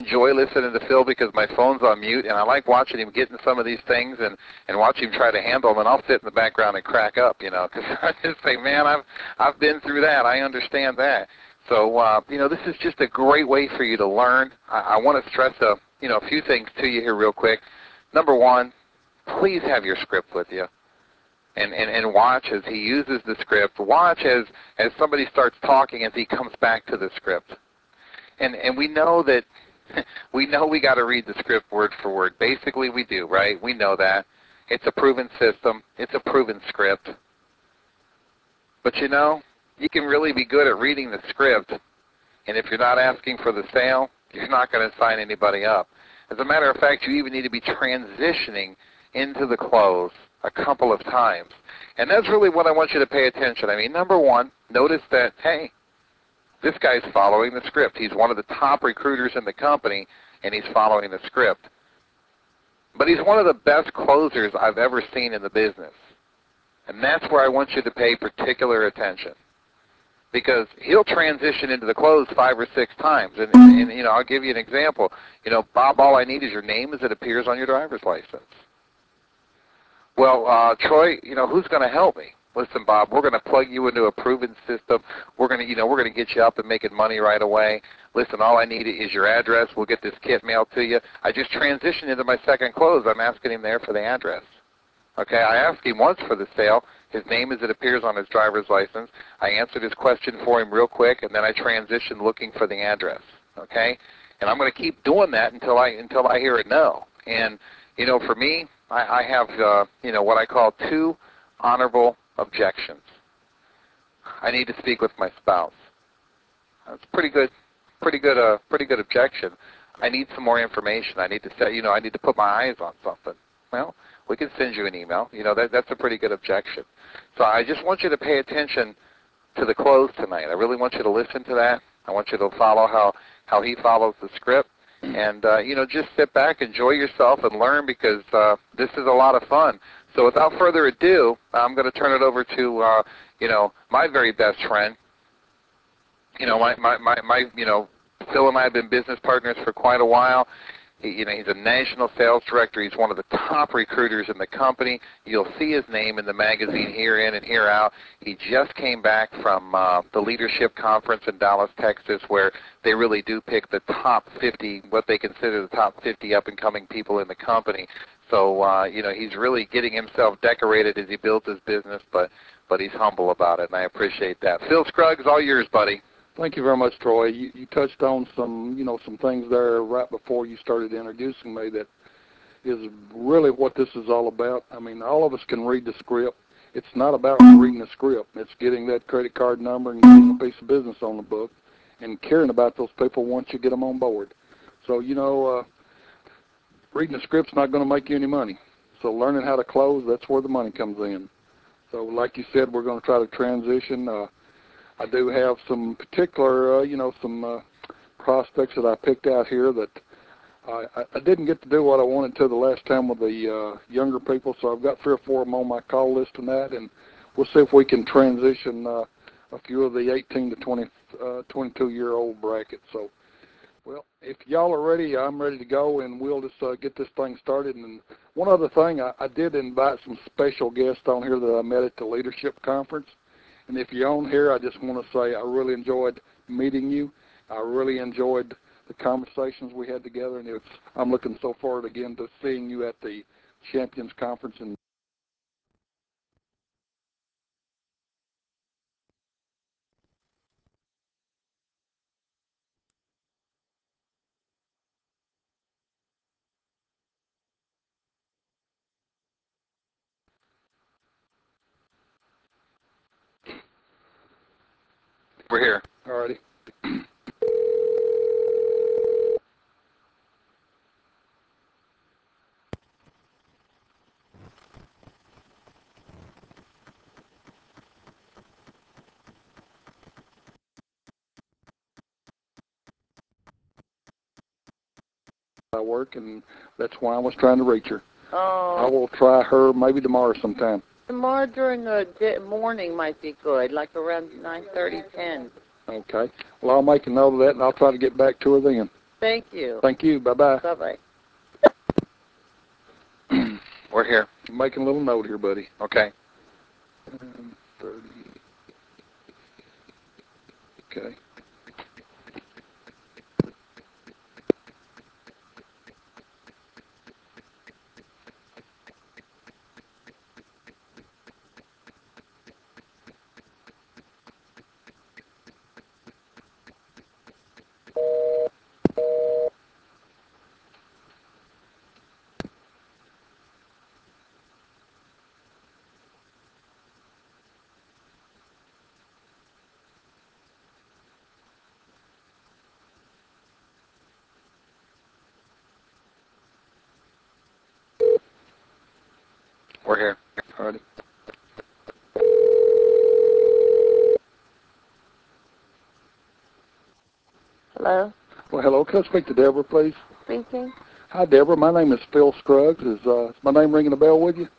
enjoy listening to Phil because my phone's on mute, and I like watching him get in some of these things and watch him try to handle them, and I'll sit in the background and crack up, because I just say, man, I've been through that. I understand that. So, this is just a great way for you to learn. I want to stress a few things to you here real quick. Number one, please have your script with you. And watch as he uses the script. Watch as somebody starts talking as he comes back to the script. And we know that we got to read the script word for word. Basically, we do, right? We know that. It's a proven system. It's a proven script. But you can really be good at reading the script, and if you're not asking for the sale, you're not going to sign anybody up. As a matter of fact, you even need to be transitioning into the close a couple of times. And that's really what I want you to pay attention. I mean, number one, notice that, hey, this guy's following the script. He's one of the top recruiters in the company, and he's following the script. But he's one of the best closers I've ever seen in the business. And that's where I want you to pay particular attention. Because he'll transition into the close 5 or 6 times. And I'll give you an example. Bob, all I need is your name as it appears on your driver's license. Well, Troy, who's going to help me? Listen, Bob, we're going to plug you into a proven system. We're going to get you up and making money right away. Listen, all I need is your address. We'll get this kit mailed to you. I just transitioned into my second close. I'm asking him there for the address. Okay, I asked him once for the sale, his name as it appears on his driver's license. I answered his question for him real quick, and then I transitioned looking for the address. Okay, and I'm going to keep doing that until I hear a no. And for me, I have what I call 2 honorable objections. I need to speak with my spouse. That's pretty good objection. I need some more information. I need to say, I need to put my eyes on something. Well, we can send you an email. That's a pretty good objection. So I just want you to pay attention to the close tonight. I really want you to listen to that. I want you to follow how he follows the script. And, just sit back, enjoy yourself, and learn because this is a lot of fun. So without further ado, I'm going to turn it over to, my very best friend. Phil and I have been business partners for quite a while. He's a national sales director. He's one of the top recruiters in the company. You'll see his name in the magazine here in and here out. He just came back from the leadership conference in Dallas, Texas, where they really do pick the top 50, what they consider the top 50 up-and-coming people in the company. So, he's really getting himself decorated as he builds his business, but he's humble about it, and I appreciate that. Phil Scruggs, all yours, buddy. Thank you very much, Troy. You touched on some things there right before you started introducing me that is really what this is all about. I mean, all of us can read the script. It's not about reading the script. It's getting that credit card number and getting a piece of business on the book and caring about those people once you get them on board. So, reading the script's not going to make you any money. So learning how to close, that's where the money comes in. So like you said, we're going to try to transition. I do have some particular, some prospects that I picked out here that I didn't get to do what I wanted to the last time with the younger people, so I've got 3 or 4 of them on my call list and that, and we'll see if we can transition a few of the 18 to 22-year-old bracket. So, well, if y'all are ready, I'm ready to go, and we'll just get this thing started. And one other thing, I did invite some special guests on here that I met at the leadership conference. And if you're on here, I just want to say I really enjoyed meeting you. I really enjoyed the conversations we had together, and I'm looking so forward again to seeing you at the Champions Conference. And We're here. all righty. I work, and that's why I was trying to reach her. Oh. I will try her maybe tomorrow sometime. Tomorrow during the morning might be good, like around 9:30, 10. Okay. Well, I'll make a note of that, and I'll try to get back to her then. Thank you. Thank you. Bye-bye. Bye-bye. We're here. I'm making a little note here, buddy. Okay. 30. Okay. We're here. All righty. Hello? Well, hello. Can I speak to Deborah, please? Speaking? Hi, Deborah. My name is Phil Scruggs. Is my name ringing a bell with you?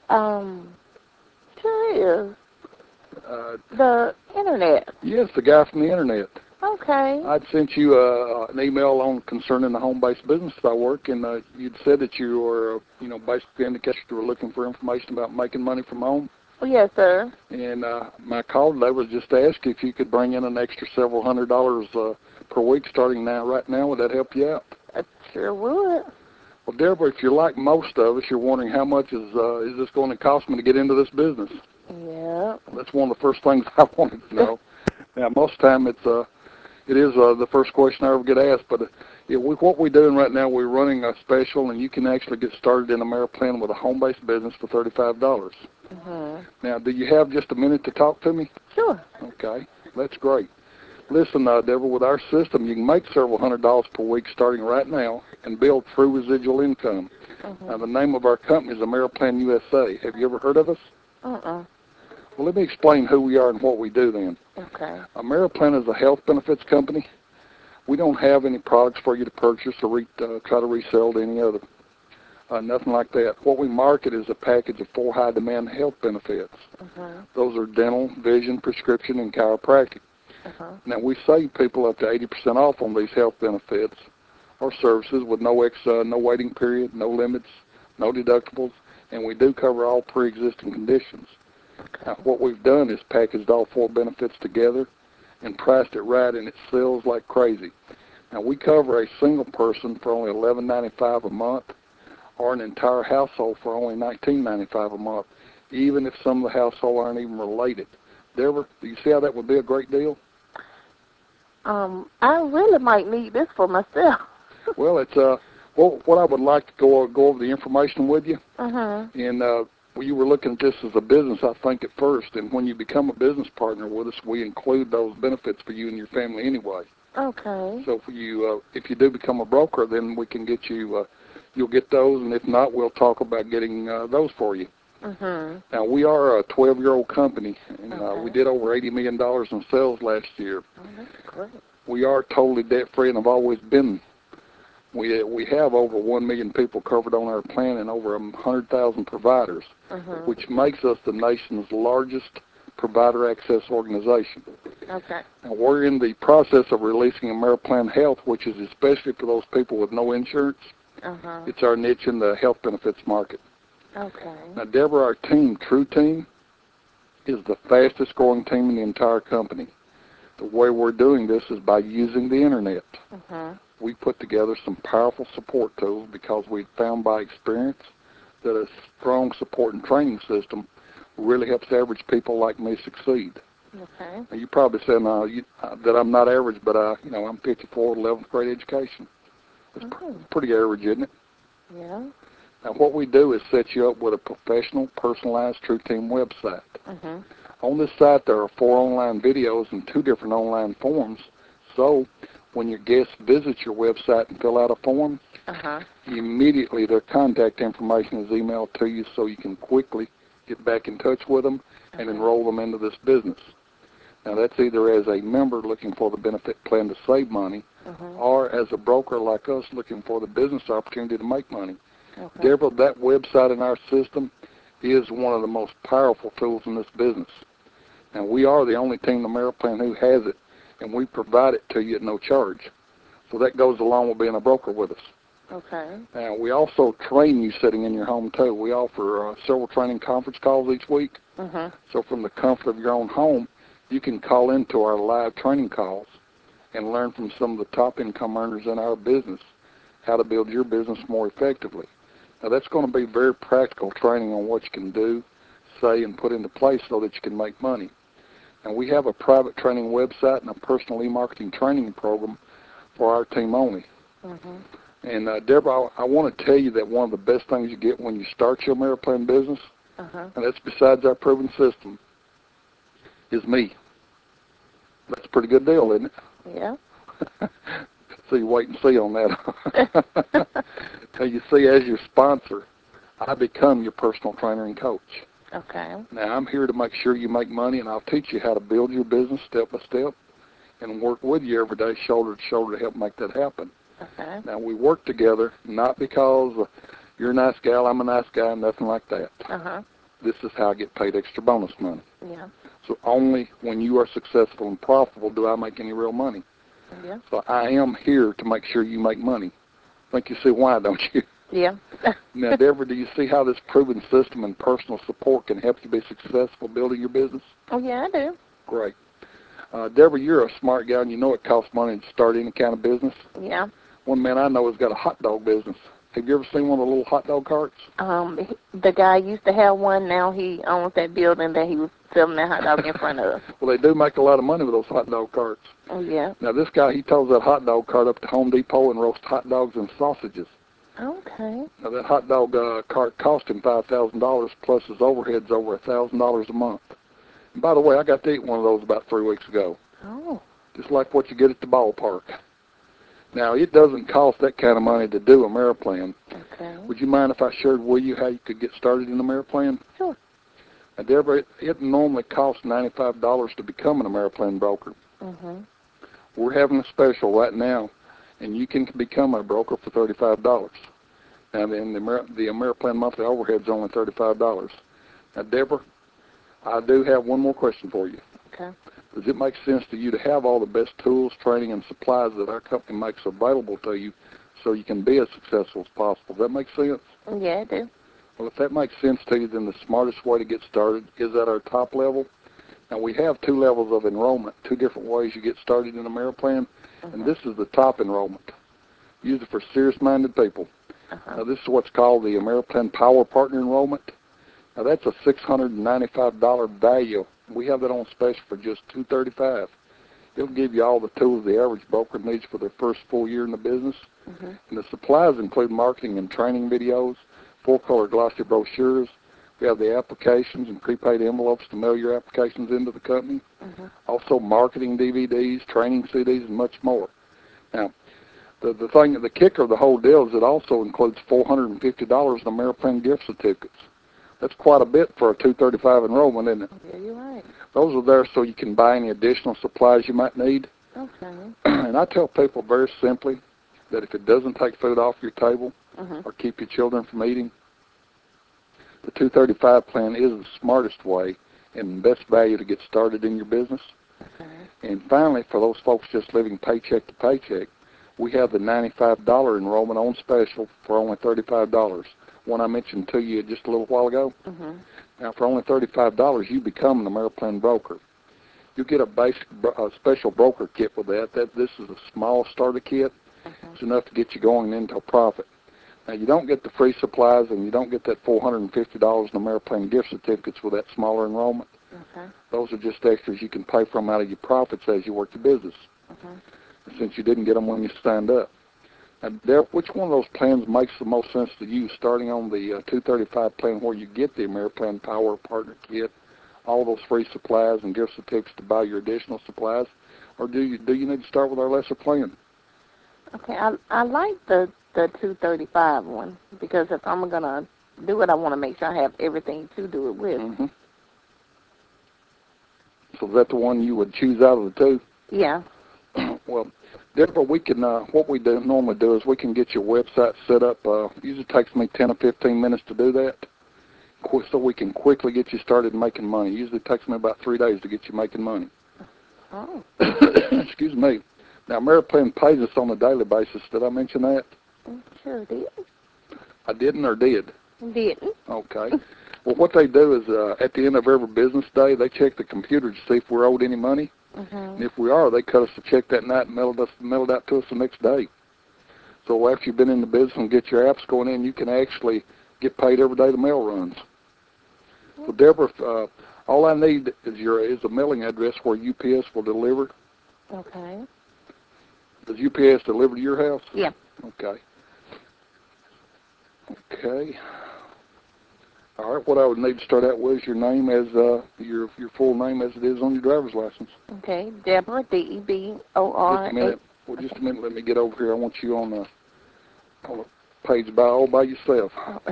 Sure is. The internet. Yes, the guy from the internet. Okay. I'd sent you an email on concerning the home-based business that I work, and you'd said that you were, basically indicated you were looking for information about making money from home. Yes, sir. And my call today was just to ask if you could bring in an extra several $100s per week starting right now. Would that help you out? I sure would. Well, Deborah, if you're like most of us, you're wondering how much is this going to cost me to get into this business? Yeah. That's one of the first things I wanted to know. Now, most of the time it is the first question I ever get asked, but what we're doing right now, we're running a special, and you can actually get started in AmeriPlan with a home-based business for $35. Mm-hmm. Now, do you have just a minute to talk to me? Sure. Okay, that's great. Listen, Deborah, with our system, you can make several $100s per week starting right now and build true residual income. Mm-hmm. Now, the name of our company is AmeriPlan USA. Have you ever heard of us? Uh-uh. Well, let me explain who we are and what we do then. Okay. AmeriPlan is a health benefits company. We don't have any products for you to purchase or try to resell to any other. Nothing like that. What we market is a package of 4 high-demand health benefits. Uh-huh. Those are dental, vision, prescription, and chiropractic. Uh-huh. Now, we save people up to 80% off on these health benefits or services with no waiting period, no limits, no deductibles, and we do cover all pre-existing conditions. Now, what we've done is packaged all 4 benefits together and priced it right, and it sells like crazy. Now, we cover a single person for only $11.95 a month, or an entire household for only $19.95 a month, even if some of the household aren't even related. Deborah, do you see how that would be a great deal? I really might need this for myself. Well, it's what I would like to go over the information with you. Uh-huh. And you were looking at this as a business, I think, at first. And when you become a business partner with us, we include those benefits for you and your family anyway. Okay. So if you do become a broker, then we can get you. You'll get those, and if not, we'll talk about getting those for you. Mm-hmm. Now, we are a 12-year-old company, and Okay. we did over $80 million in sales last year. Oh, that's great. We are totally debt-free and have always been. We have over 1 million people covered on our plan and over 100,000 providers, which makes us the nation's largest provider access organization. Okay. Now, we're in the process of releasing AmeriPlan Health, which is especially for those people with no insurance. Uh-huh. It's our niche in the health benefits market. Okay. Now, Deborah, our team, True Team, is the fastest growing team in the entire company. The way we're doing this is by using the internet. Uh-huh. We put together some powerful support tools because we found by experience that a strong support and training system really helps average people like me succeed. Okay. Now, you probably said that I'm not average, but I'm 54, 11th grade education. It's pretty average, isn't it? Yeah. Now, what we do is set you up with a professional, personalized True Team website. Uh-huh. On this site, there are 4 online videos and 2 different online forms. So, when your guests visit your website and fill out a form, immediately their contact information is emailed to you so you can quickly get back in touch with them and enroll them into this business. Now, that's either as a member looking for the benefit plan to save money or as a broker like us looking for the business opportunity to make money. Okay. Deborah, that website in our system is one of the most powerful tools in this business. Now, we are the only team in AmeriPlan who has it, and we provide it to you at no charge. So that goes along with being a broker with us. Okay. Now, we also train you sitting in your home, too. We offer several training conference calls each week. Mhm. So from the comfort of your own home, you can call into our live training calls and learn from some of the top income earners in our business how to build your business more effectively. Now, that's going to be very practical training on what you can do, say, and put into place so that you can make money. And we have a private training website and a personal e-marketing training program for our team only. Mhm. And, Deborah, I want to tell you that one of the best things you get when you start your Ameriplan business, Uh-huh. and that's besides our proven system, is me. That's a pretty good deal, isn't it? Yeah. So you wait and see on that. So you see, as your sponsor, I become your personal trainer and coach. Okay. Now, I'm here to make sure you make money, and I'll teach you how to build your business step by step and work with you every day, shoulder to shoulder, to help make that happen. Okay. Now, we work together not because you're a nice gal, I'm a nice guy, nothing like that. Uh-huh. This is how I get paid extra bonus money. Yeah. So only when you are successful and profitable do I make any real money. Yeah. So I am here to make sure you make money. I think you see why, don't you? Yeah. Now, Deborah, do you see how this proven system and personal support can help you be successful building your business? Oh, yeah, I do. Great. Deborah, you're a smart gal, and you know it costs money to start any kind of business. Yeah. One man I know has got a hot dog business. Have you ever seen one of the little hot dog carts? The guy used to have one. Now he owns that building that he was selling that hot dog in front of. Well, they do make a lot of money with those hot dog carts. Oh, yeah. Now, this guy, he tows that hot dog cart up to Home Depot and roasts hot dogs and sausages. Okay. Now, that hot dog cart cost him $5,000 plus his overhead's over $1,000 a month. And by the way, I got to eat one of those about 3 weeks ago. Oh. Just like what you get at the ballpark. Now, it doesn't cost that kind of money to do a Ameriplan. Okay. Would you mind if I shared with you how you could get started in a Ameriplan? Sure. Now, Deborah, it normally costs $95 to become an Ameriplan broker. Mhm. We're having a special right now, and you can become a broker for $35. Now, then the Ameriplan monthly overhead is only $35. Now, Deborah, I do have one more question for you. Okay. Does it make sense to you to have all the best tools, training, and supplies that our company makes available to you so you can be as successful as possible? Does that make sense? Yeah, I do. Well, if that makes sense to you, then the smartest way to get started is at our top level. Now, we have 2 levels of enrollment, 2 different ways you get started in Ameriplan, and this is the top enrollment. Use it for serious-minded people. Now, this is what's called the Ameriplan Power Partner Enrollment. Now, that's a $695 value. We have that on special for just $235. It'll give you all the tools the average broker needs for their first full year in the business. And the supplies include marketing and training videos, full-color glossy brochures. We have the applications and prepaid envelopes to mail your applications into the company. Also marketing DVDs, training CDs, and much more. Now, the kicker of the whole deal is it also includes $450 in Ameriplan gift certificates. That's quite a bit for a $235 enrollment, isn't it? Yeah, you're right. Those are there so you can buy any additional supplies you might need. Okay. And I tell people very simply that if it doesn't take food off your table or keep your children from eating, the 235 plan is the smartest way and best value to get started in your business. Okay. And finally, for those folks just living paycheck to paycheck, we have the $95 enrollment on special for only $35. One I mentioned to you just a little while ago. Now, for only $35, you become an Ameriplan broker. You get a special broker kit with that. This is a small starter kit. It's enough to get you going into a profit. Now, you don't get the free supplies, and you don't get that $450 in Ameriplan gift certificates with that smaller enrollment. Those are just extras you can pay from out of your profits as you work your business, since you didn't get them when you signed up. Now, which one of those plans makes the most sense to you, starting on the 235 plan where you get the Ameriplan Power Partner Kit, all those free supplies and gift certificates to buy your additional supplies, or do you need to start with our lesser plan? Okay, I like the 235 one because if I'm going to do it, I want to make sure I have everything to do it with. So is that the one you would choose out of the 2? Yeah. Well, Deborah, we can, what we normally do is we can get your website set up. Usually takes me 10 or 15 minutes to do that, so we can quickly get you started making money. Usually takes me about 3 days to get you making money. Oh. Excuse me. Now, Ameriplan pays us on a daily basis. Did I mention that? Sure did. I didn't or did? Didn't. Okay. Well, what they do is at the end of every business day, they check the computer to see if we're owed any money. And if we are, they cut us a check that night and mail it out to us the next day. So after you've been in the business and get your apps going in, you can actually get paid every day the mail runs. So, Deborah, all I need is a mailing address where UPS will deliver. Okay. Does UPS deliver to your house? Yeah. Okay. Okay. All right. What I would need to start out with is your name as your full name as it is on your driver's license. Okay. Deborah, D-E-B-O-R-A. Just a minute. Well, just a minute. Let me get over here. I want you on the page all by yourself. Oh.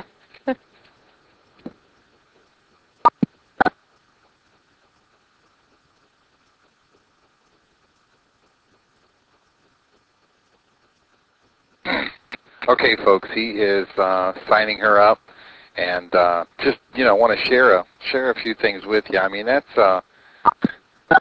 Okay, folks, he is signing her up, and just want to share a few things with you. I mean, that's heard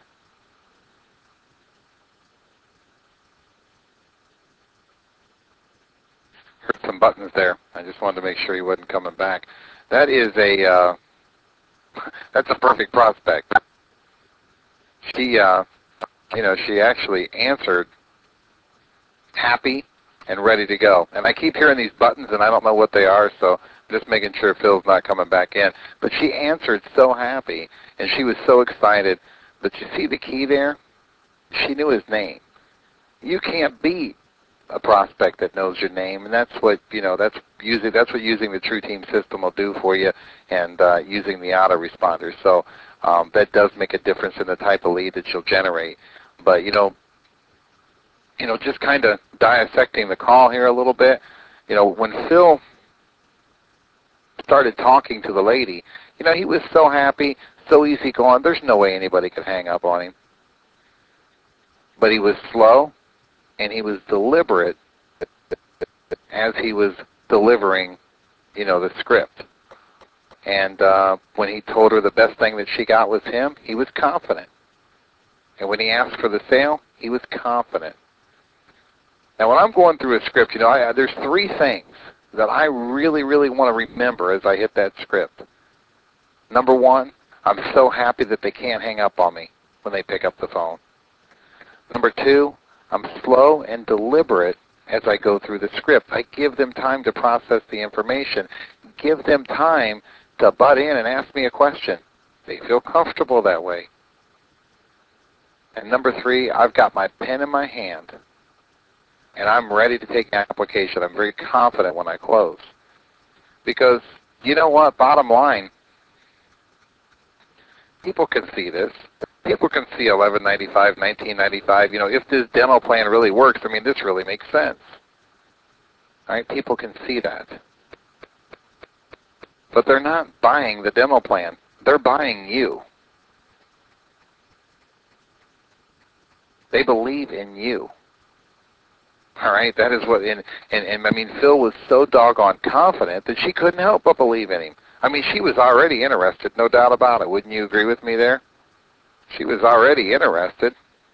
some buttons there. I just wanted to make sure he wasn't coming back. That is that's a perfect prospect. She she actually answered happy and ready to go. And I keep hearing these buttons, and I don't know what they are, so I'm just making sure Phil's not coming back in. But she answered so happy, and she was so excited. But you see the key there? She knew his name. You can't beat a prospect that knows your name, and that's what that's what using the True Team system will do for you, and using the autoresponders. So that does make a difference in the type of lead that you'll generate. But just kind of dissecting the call here a little bit. When Phil started talking to the lady, he was so happy, so easygoing. There's no way anybody could hang up on him. But he was slow, and he was deliberate as he was delivering, the script. And when he told her the best thing that she got was him, he was confident. And when he asked for the sale, he was confident. Now, when I'm going through a script, there's three things that I really, really want to remember as I hit that script. Number one, I'm so happy that they can't hang up on me when they pick up the phone. Number two, I'm slow and deliberate as I go through the script. I give them time to process the information, give them time to butt in and ask me a question. They feel comfortable that way. And number three, I've got my pen in my hand, and I'm ready to take an application. I'm very confident when I close. Because, you know what, bottom line, people can see this. People can see $11.95, $19.95. If this demo plan really works, this really makes sense. All right, people can see that. But they're not buying the demo plan. They're buying you. They believe in you. All right, that is what, and Phil was so doggone confident that she couldn't help but believe in him. She was already interested, no doubt about it. Wouldn't you agree with me there? She was already interested.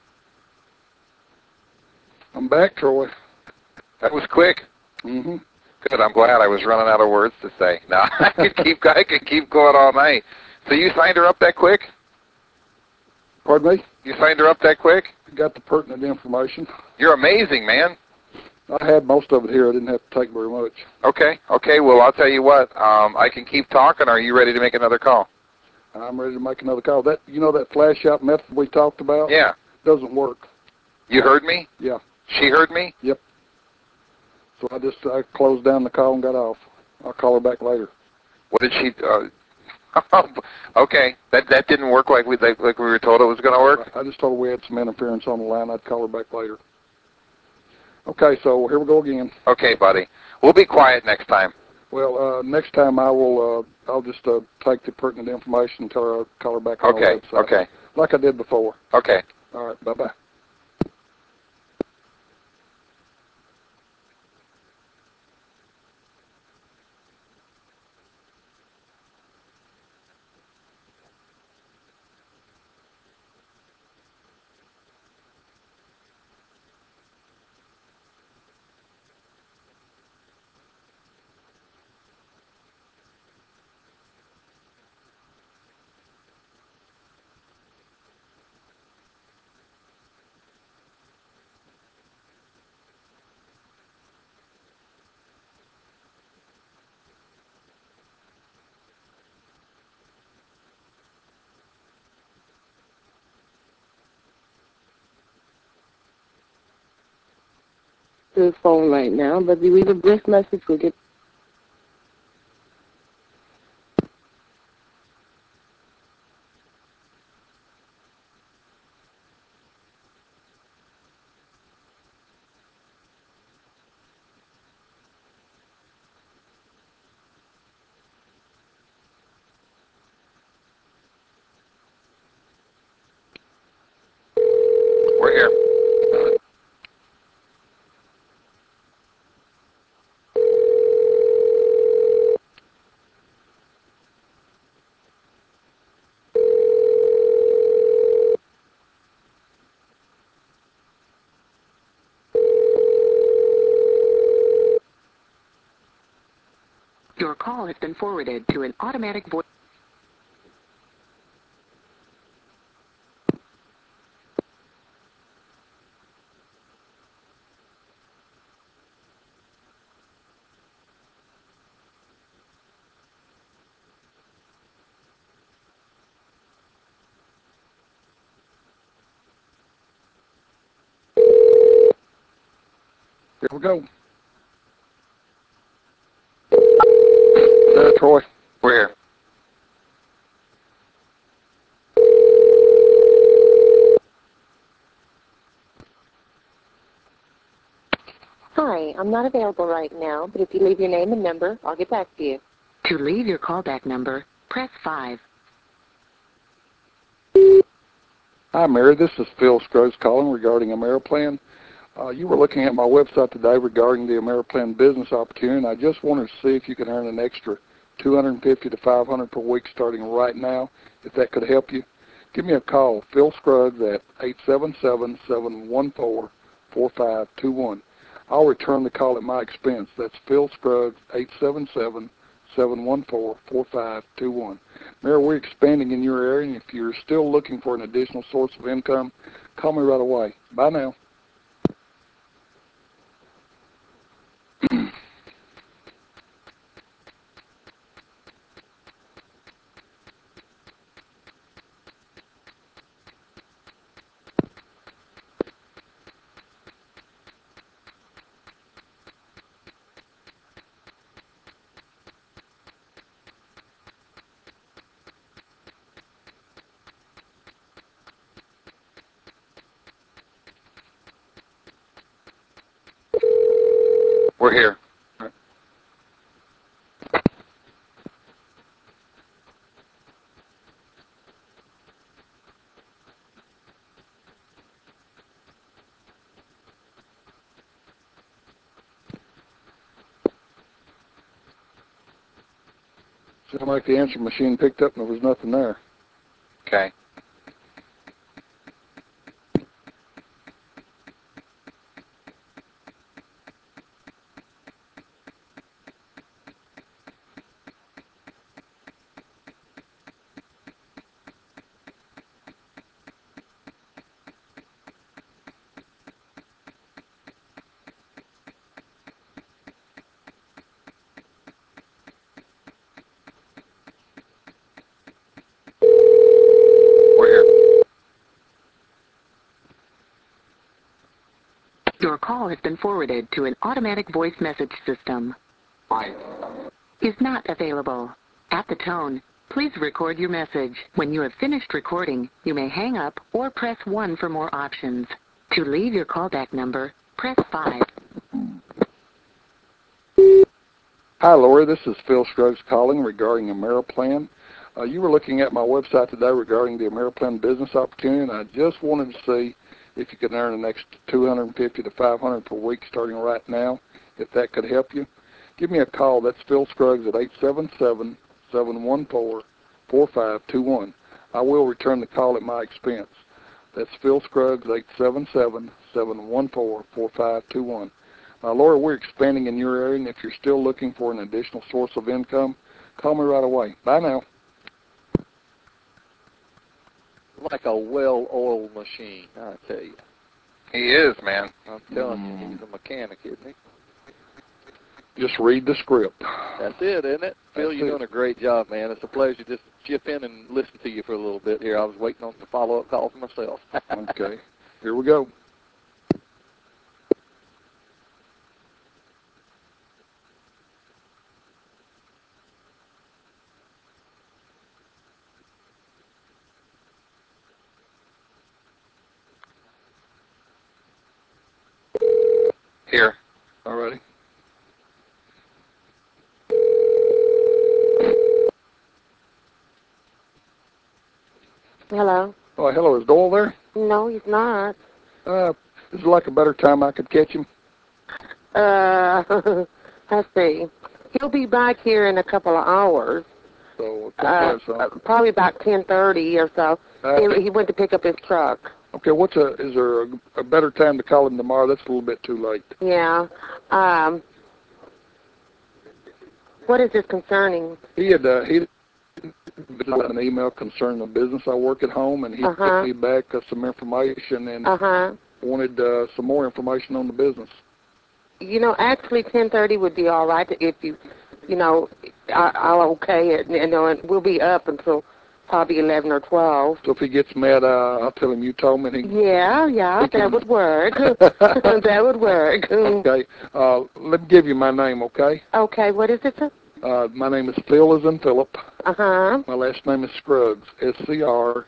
I'm back, Troy. That was quick. Mm-hmm. Good. I'm glad. I was running out of words to say. No, I could keep going all night. So you signed her up that quick? Pardon me? You signed her up that quick? Got the pertinent information. You're amazing, man. I had most of it here. I didn't have to take very much. Okay. Well, I'll tell you what. I can keep talking. Or are you ready to make another call? I'm ready to make another call. That flash out method we talked about? Yeah. Doesn't work. You heard me? Yeah. She heard me? Yep. So I closed down the call and got off. I'll call her back later. What did she? Okay. That didn't work like we were told it was going to work. I just told her we had some interference on the line. I'd call her back later. Okay, so here we go again. Okay, buddy. We'll be quiet next time. Well, next time I'll just take the pertinent information and tell her I'll call her back on the website. Okay. Like I did before. Okay. All right, bye-bye. to his phone right now, but if you leave a brief message, we'll get. We're here. Your call has been forwarded to an automatic voice. Here we go. There, Troy. We're here. Hi, I'm not available right now, but if you leave your name and number, I'll get back to you. To leave your callback number, press 5. Hi, Mary. This is Phil Scruggs calling regarding AmeriPlan. You were looking at my website today regarding the AmeriPlan business opportunity, and I just wanted to see if you could earn an extra $250 to $500 per week starting right now, if that could help you. Give me a call, Phil Scruggs, at 877-714-4521. I'll return the call at my expense. That's Phil Scruggs, 877-714-4521. Mary, we're expanding in your area, and if you're still looking for an additional source of income, call me right away. Bye now. We're here. Sounded like the answer machine picked up and there was nothing there. Okay. We're here. Your call has been forwarded to an automatic voice message system. Is not available. At the tone, please record your message. When you have finished recording, you may hang up or press 1 for more options. To leave your callback number, press 5. Hi, Lori. This is Phil Scruggs calling regarding AmeriPlan. You were looking at my website today regarding the AmeriPlan business opportunity, and I just wanted to see if you could earn an extra $250 to $500 per week starting right now, if that could help you. Give me a call. That's Phil Scruggs at 877-714-4521. I will return the call at my expense. That's Phil Scruggs, 877-714-4521. Now, Laura, we're expanding in your area, and if you're still looking for an additional source of income, call me right away. Bye now. Like a well-oiled machine, I tell you. He is, man. I'm telling you, he's a mechanic, isn't he? Just read the script. That's it, isn't it? Phil, you're doing a great job, man. It's a pleasure just to chip in and listen to you for a little bit here. I was waiting on the follow-up call for myself. Okay. Here we go. Here. Alrighty. Hello? Oh, hello. Is Doyle there? No, he's not. Is there like a better time I could catch him? Let's see. He'll be back here in a couple of hours. So, a couple hours, so. Probably about 10:30 or so. He went to pick up his truck. Okay, is there a better time to call him tomorrow? That's a little bit too late. Yeah. What is this concerning? He an email concerning the business I work at home, and he sent me back some information and wanted some more information on the business. You know, actually 10:30 would be all right if I'll okay it. And we'll be up until probably 11 or 12. So if he gets mad, I'll tell him you told me. Yeah, that would work. That would work. Okay. Let me give you my name, okay? Okay, what is it, sir? My name is Phil as in Philip. My last name is Scruggs. Scruggs.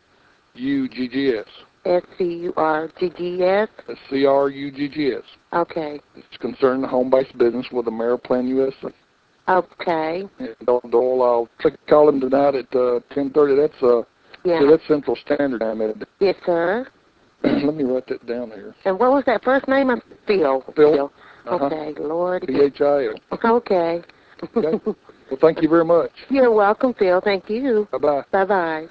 Scruggs. Scruggs. Okay. It's concerning the home-based business with Ameriplan USA. Okay. And Doyle, I'll call him tonight at 10:30. That's Central Standard Time. Yes, sir. Let me write that down here. And what was that first name? Phil. Phil. Okay, Lord. PHIL. Okay. Okay. Well, thank you very much. You're welcome, Phil. Thank you. Bye-bye. Bye-bye.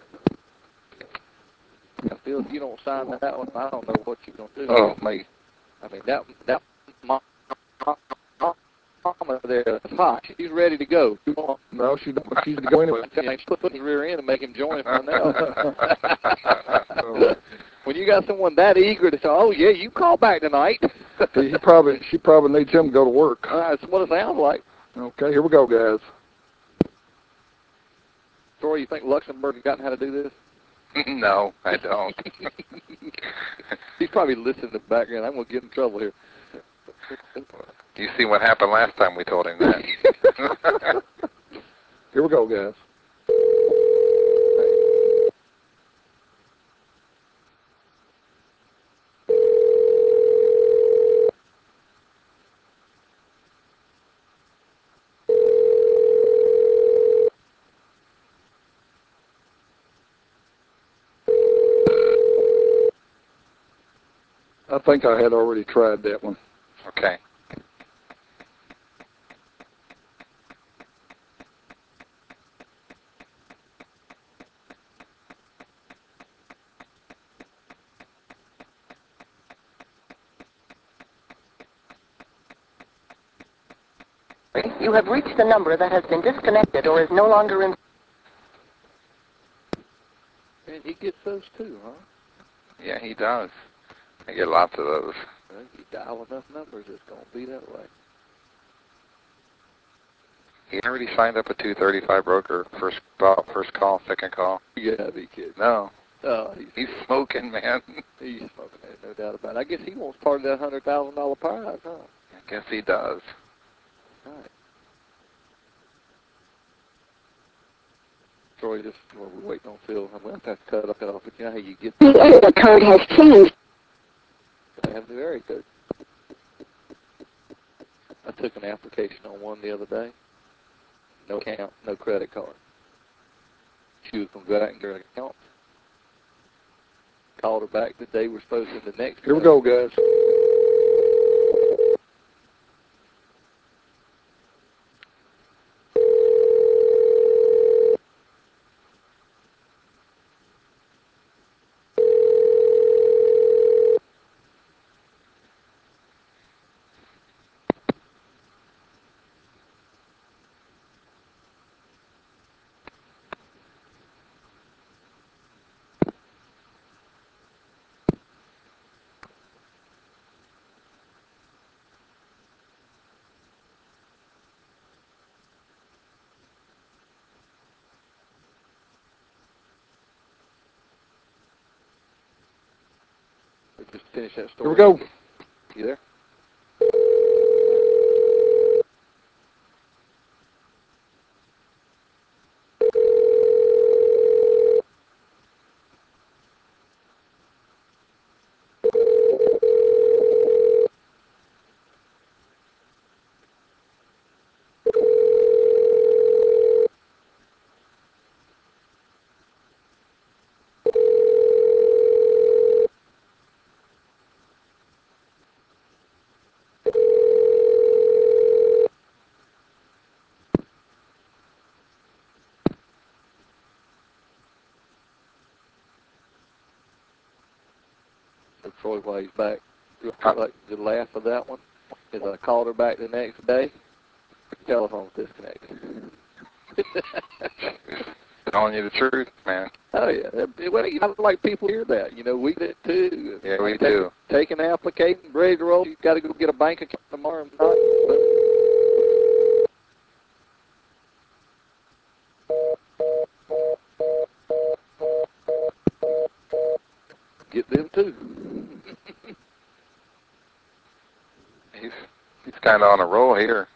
Yeah, Phil, if you don't sign that one, I don't know what you're going to do. Oh, me. I mean, that mama there is hot. She's ready to go. No, she don't. She's going anyway. She's putting the rear end and make him join us right now. When you got someone that eager to say, oh, yeah, you call back tonight. She probably needs him to go to work. That's what it sounds like. Okay, here we go, guys. Troy, you think Luxembourg has gotten how to do this? No, I don't. He's probably listening in the background. I'm going to get in trouble here. You see what happened last time we told him that. Here we go, guys. I think I had already tried that one. Okay. You have reached a number that has been disconnected or is no longer in... And he gets those too, huh? Yeah, he does. I get lots of those. Well, if you dial enough numbers, it's going to be that way. He already signed up a 235 broker. First call, second call. Yeah, be kidding. No. Oh, he's smoking, man. He's smoking, no doubt about it. I guess he wants part of that $100,000 prize, huh? I guess he does. All right. Troy, just while we're waiting on Phil, I'm going to have to cut it off. But you know how you get... The area code has changed. I have the area code. I took an application on one the other day. No account, no credit card. She was going to go out and get an account. Called her back the day we're supposed to the next day. Here we go, guys. Let's just finish that story. Here we go. You there? Troy while he's back. Like the laugh of that one is I called her back the next day. The telephone's disconnected. Telling you the truth, man. Oh yeah, well, you know, like people hear that. You know, we did it too. Yeah, we do. Take an application, ready to roll. You got to go get a bank account tomorrow. Get them too. He's kind of on a roll here.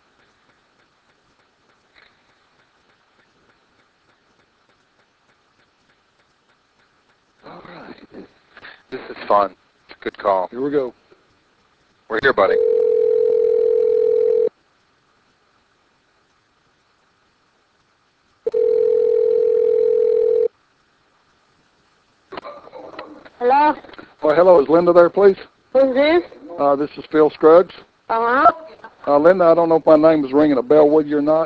All right. This is fun. It's a good call. Here we go. We're here, buddy. Hello? Oh, hello. Is Linda there, please? Who's this? This is Phil Scruggs. Uh-huh. Linda, I don't know if my name is ringing a bell with you or not.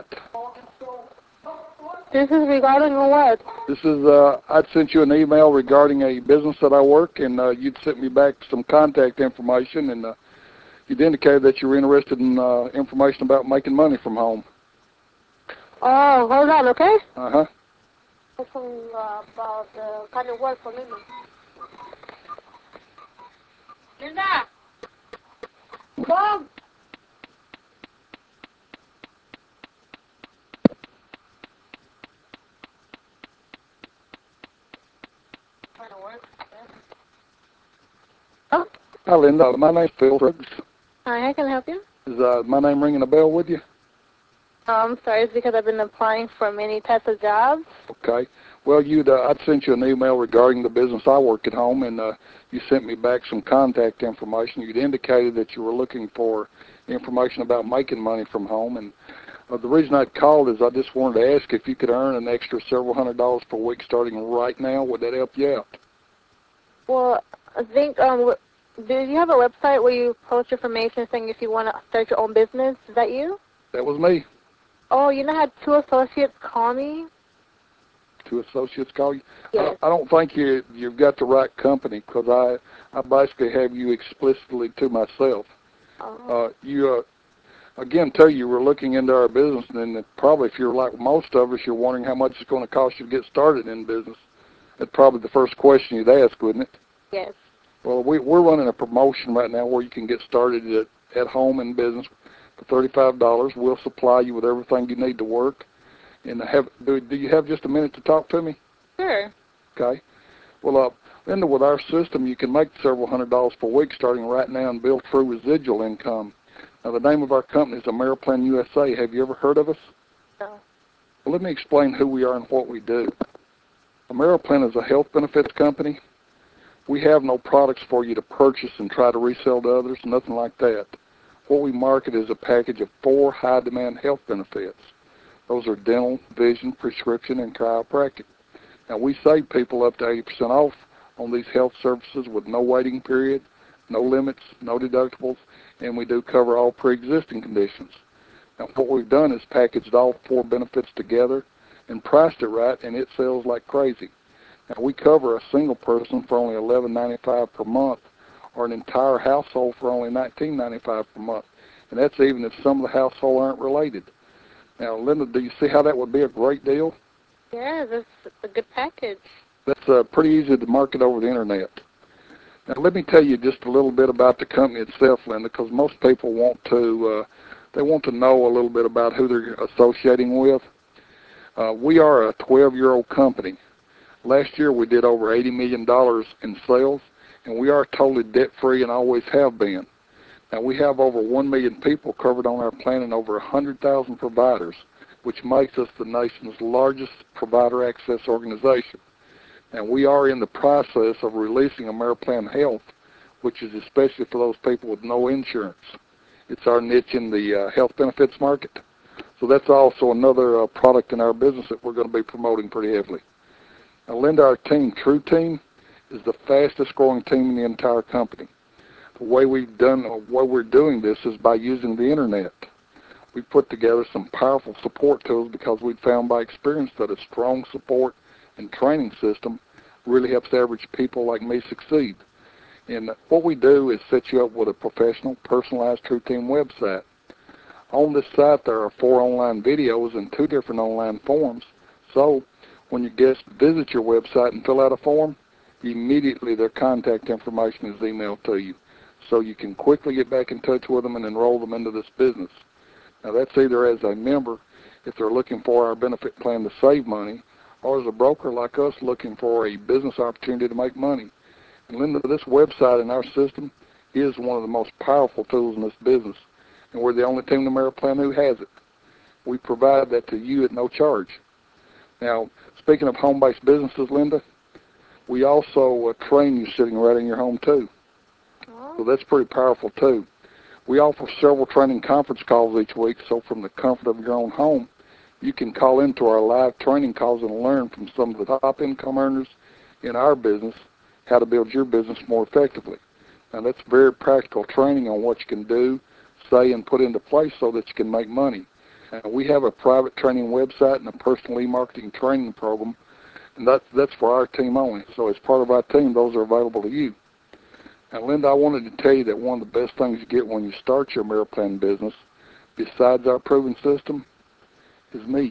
This is regarding what? This is, I'd sent you an email regarding a business that I work, and you'd sent me back some contact information, and you'd indicated that you were interested in information about making money from home. Oh, hold on, okay? Uh-huh. About kind of work for Linda. Linda! Mom! Oh. Hi, Linda. My name's Phil Scruggs. Hi, how can I help you? Is my name ringing a bell with you? I'm sorry, it's because I've been applying for many types of jobs. Okay. Well, I'd sent you an email regarding the business I work at home, and you sent me back some contact information. You'd indicated that you were looking for information about making money from home, and the reason I'd called is I just wanted to ask if you could earn an extra several $100s per week starting right now. Would that help you out? Well, I think, do you have a website where you post information saying if you want to start your own business? Is that you? That was me. Oh, you know, I had 2 associates call me? 2 associates call you? Yes. I don't think you've got the right company, because I basically have you explicitly to myself. Oh. Again, too, you were looking into our business, and then probably if you're like most of us, you're wondering how much it's going to cost you to get started in business. That's probably the first question you'd ask, wouldn't it? Yes. Well, we're running a promotion right now where you can get started at home in business for $35. We'll supply you with everything you need to work. And do you have just a minute to talk to me? Sure. Okay. Well, Linda, with our system, you can make several $100s per week starting right now and build true residual income. Now, the name of our company is Ameriplan USA. Have you ever heard of us? No. Well, let me explain who we are and what we do. Ameriplan is a health benefits company. We have no products for you to purchase and try to resell to others, nothing like that. What we market is a package of 4 high-demand health benefits. Those are dental, vision, prescription, and chiropractic. Now, we save people up to 80% off on these health services with no waiting period, no limits, no deductibles, and we do cover all pre-existing conditions. Now, what we've done is packaged all 4 benefits together and priced it right, and it sells like crazy. Now, we cover a single person for only $11.95 per month, or an entire household for only $19.95 per month, and that's even if some of the household aren't related. Now, Linda, do you see how that would be a great deal? Yeah, that's a good package. That's pretty easy to market over the internet. Now, let me tell you just a little bit about the company itself, Linda, because most people want to know a little bit about who they're associating with. We are a 12-year-old company. Last year, we did over $80 million in sales, and we are totally debt-free and always have been. Now, we have over 1 million people covered on our plan and over 100,000 providers, which makes us the nation's largest provider access organization. Now, we are in the process of releasing Ameriplan Health, which is especially for those people with no insurance. It's our niche in the health benefits market. So that's also another product in our business that we're going to be promoting pretty heavily. Now, Linda, our team, True Team, is the fastest growing team in the entire company. The way we're doing this is by using the internet. We put together some powerful support tools because we've found by experience that a strong support and training system really helps average people like me succeed. And what we do is set you up with a professional, personalized True Team website. On this site, there are 4 online videos and 2 different online forms. So when your guests visit your website and fill out a form, immediately their contact information is emailed to you. So you can quickly get back in touch with them and enroll them into this business. Now that's either as a member, if they're looking for our benefit plan to save money, or as a broker like us looking for a business opportunity to make money. And Linda, this website in our system is one of the most powerful tools in this business, and we're the only team in Ameriplan who has it. We provide that to you at no charge. Now, speaking of home-based businesses, Linda, we also train you sitting right in your home too. So that's pretty powerful too. We offer several training conference calls each week, so from the comfort of your own home, you can call into our live training calls and learn from some of the top income earners in our business how to build your business more effectively. Now that's very practical training on what you can do, say, and put into place so that you can make money. We have a private training website and a personal e-marketing training program, and that's for our team only. So as part of our team, those are available to you. Now, Linda, I wanted to tell you that one of the best things you get when you start your Ameriplan business, besides our proven system, is me.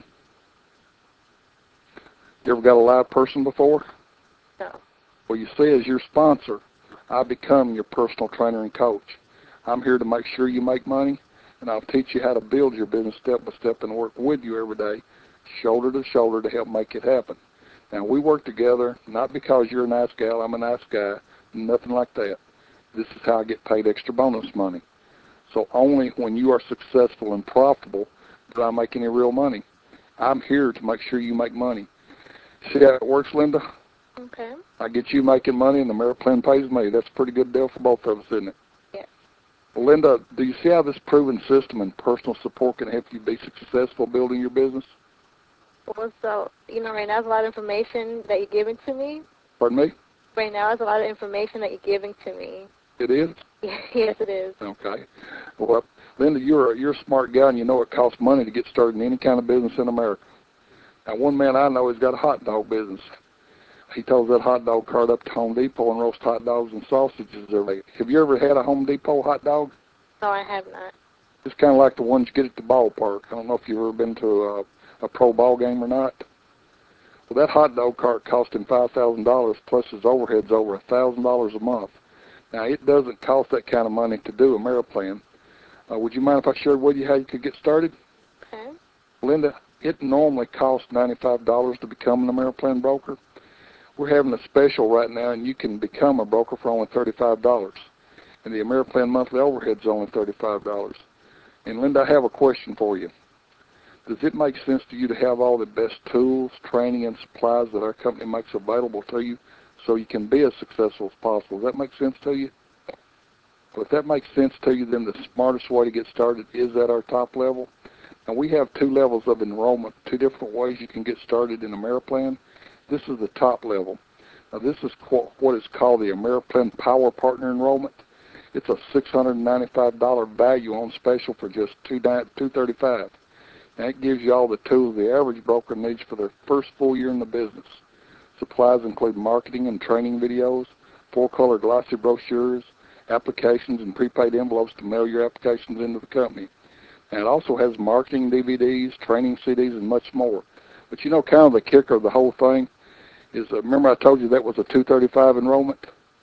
You ever got a live person before? No. Well, you see, as your sponsor, I become your personal trainer and coach. I'm here to make sure you make money, and I'll teach you how to build your business step by step and work with you every day, shoulder to shoulder, to help make it happen. Now, we work together, not because you're a nice gal, I'm a nice guy, nothing like that. This is how I get paid extra bonus money. So only when you are successful and profitable do I make any real money. I'm here to make sure you make money. See how it works, Linda? Okay. I get you making money and the Ameriplan pays me. That's a pretty good deal for both of us, isn't it? Yes. Well, Linda, do you see how this proven system and personal support can help you be successful building your business? Well, so, right now there's a lot of information that you're giving to me. Pardon me? Right now there's a lot of information that you're giving to me. It is? Yes, it is. Okay. Well, Linda, you're a smart guy, and you know it costs money to get started in any kind of business in America. Now, one man I know has got a hot dog business. He tows that hot dog cart up to Home Depot and roasts hot dogs and sausages every day. Have you ever had a Home Depot hot dog? No, I have not. It's kind of like the ones you get at the ballpark. I don't know if you've ever been to a pro ball game or not. Well, that hot dog cart cost him $5,000, plus his overhead's over $1,000 a month. Now, it doesn't cost that kind of money to do Ameriplan. Would you mind if I shared with you how you could get started? Okay. Linda, it normally costs $95 to become an Ameriplan broker. We're having a special right now, and you can become a broker for only $35. And the Ameriplan monthly overhead is only $35. And Linda, I have a question for you. Does it make sense to you to have all the best tools, training, and supplies that our company makes available to you so you can be as successful as possible? Does that make sense to you? Well, if that makes sense to you, then the smartest way to get started is at our top level. And we have 2 levels of enrollment, 2 different ways you can get started in Ameriplan. This is the top level. Now, this is what is called the Ameriplan Power Partner Enrollment. It's a $695 value on special for just $235. And it gives you all the tools the average broker needs for their first full year in the business. Supplies include marketing and training videos, 4-color glossy brochures, applications and prepaid envelopes to mail your applications into the company. And it also has marketing DVDs, training CDs, and much more. But kind of the kicker of the whole thing is, remember I told you that was a $235 enrollment?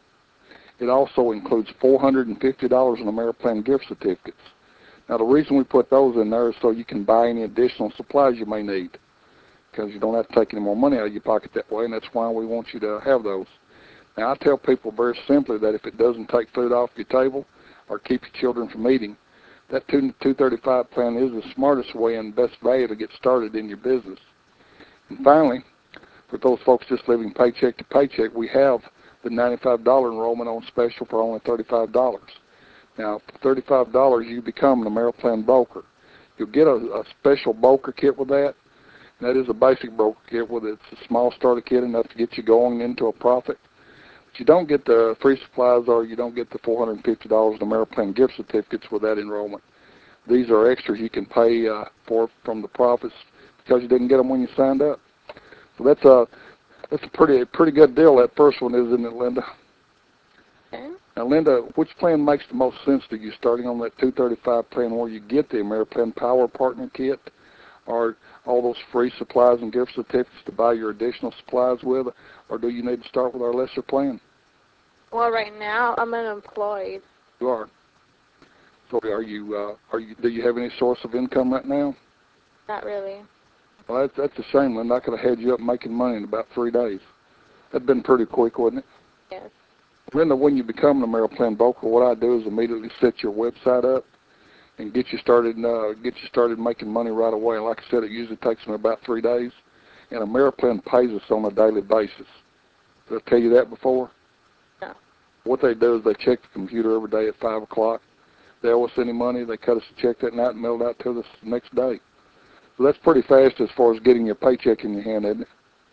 It also includes $450 in Ameriplan gift certificates. Now, the reason we put those in there is so you can buy any additional supplies you may need, because you don't have to take any more money out of your pocket that way, and that's why we want you to have those. Now, I tell people very simply that if it doesn't take food off your table or keep your children from eating, that $235 plan is the smartest way and best value to get started in your business. And finally, for those folks just living paycheck to paycheck, we have the $95 enrollment on special for only $35. Now, for $35, you become an Ameriplan broker. You'll get a special broker kit with that. And that is a basic broker kit with it. It's a small starter kit enough to get you going into a profit. But you don't get the free supplies, or you don't get the $450 in Ameriplan gift certificates with that enrollment. These are extras you can pay for from the profits because you didn't get them when you signed up. So that's a pretty good deal, that first one, isn't it, Linda? Okay. Now, Linda, which plan makes the most sense to you, starting on that 235 plan where you get the AmeriPlan Power Partner Kit, or all those free supplies and gift certificates to buy your additional supplies with, or do you need to start with our lesser plan? Well, right now I'm unemployed. You are. So do you have any source of income right now? Not really. Well, that's a shame, Linda. I could have had you up making money in about 3 days. That'd been pretty quick, wouldn't it? Yes. Linda, when you become an AmeriPlan broker, what I do is immediately set your website up and get you started making money right away. And like I said, it usually takes me about 3 days. And AmeriPlan pays us on a daily basis. Did I tell you that before? No. What they do is they check the computer every day at 5 o'clock. They owe us any money, they cut us a check that night and mail it out to us the next day. So that's pretty fast as far as getting your paycheck in your hand, isn't it?